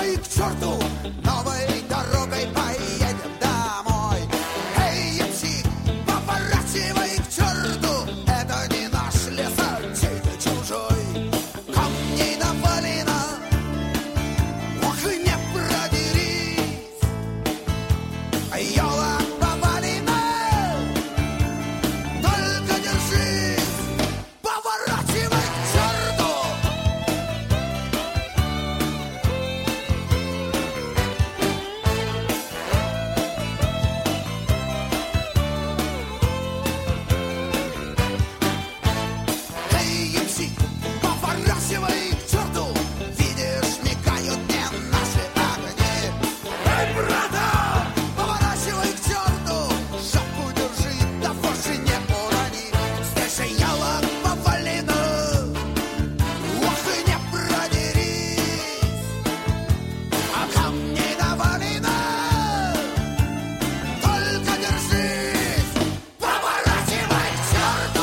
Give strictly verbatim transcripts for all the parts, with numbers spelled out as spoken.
Поворачивай к черту, новой дорогой поедем домой. Эй, ямщик, поворачивай к черту, это не наш лес, а чей-то чужой. Камней навалено, ох, и не продерись. Елок повалено, только держись. Поворачивай к черту. Эй, ямщик, поворачивай к черту, видишь, мигают мне наши огни. Эй, брата, поворачивай к черту, жопу держи, да вовсе не урони. Здесь же елок повалено, ох, и не продерись. А камней навалено, только держись. Поворачивай к черту.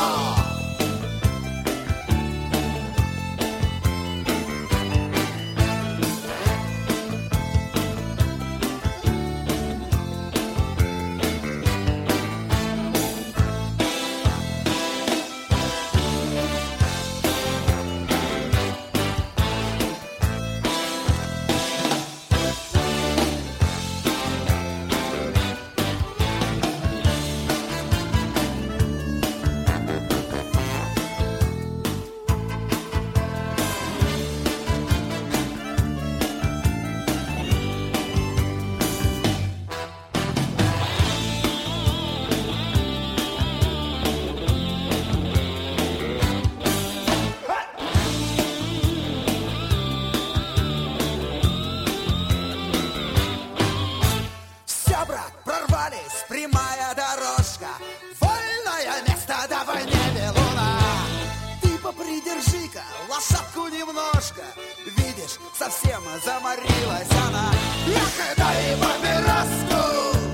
Все, брат, прорвались, прямая дорожка, вольное место, давай не белуна. Ты попридержи-ка лошадку немножко, видишь, совсем заморилась она. Эх, дай папироску.